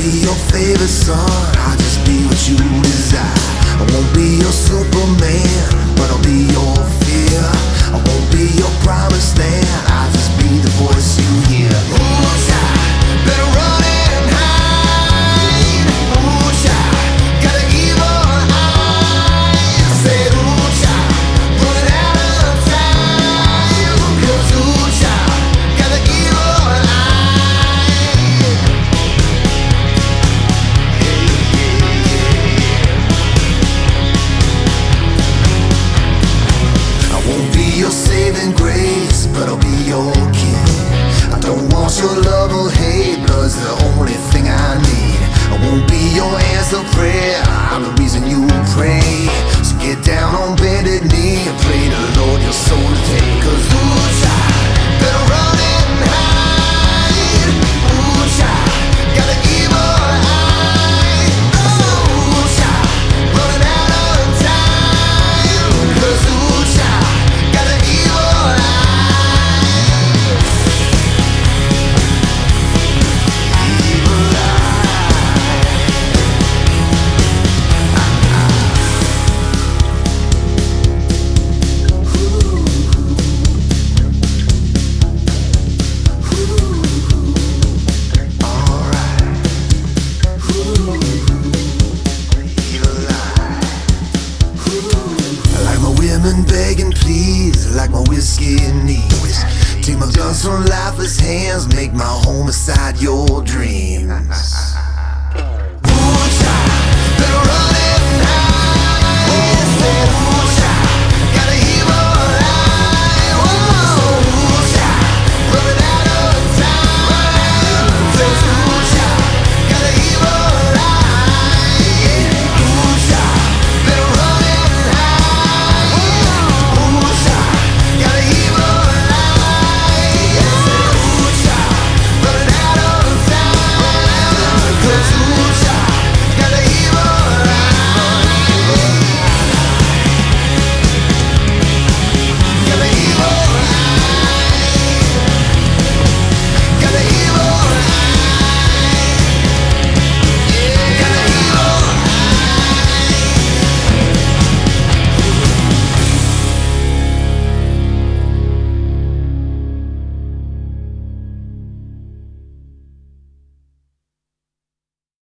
be your favorite son, I'll just be what you desire. I won't be your Superman, but I'll be your fear. I won't be your promised land, I'll just be the voice you hear. Ooh, child, better run and hide. Ooh, child, got an evil eye. I said, ooh, child, running out of time. 'Cause ooh, child, got an evil eye. I won't be your saving grace, but I'll be your king. I don't want your love or hate, blood's the only thing I need. I won't be your answer prayer, I'm the reason you pray. So get down on bended knee and pray to the Lord your soul to take. 'Cause ooh, child, better run and hide. Ooh, child, got an evil eye. Ooh, child, running out of time. 'Cause ooh, child, got an evil eye. Evil begging please, like my whiskey needs. Take my guns from lifeless hands, make my home inside your dreams.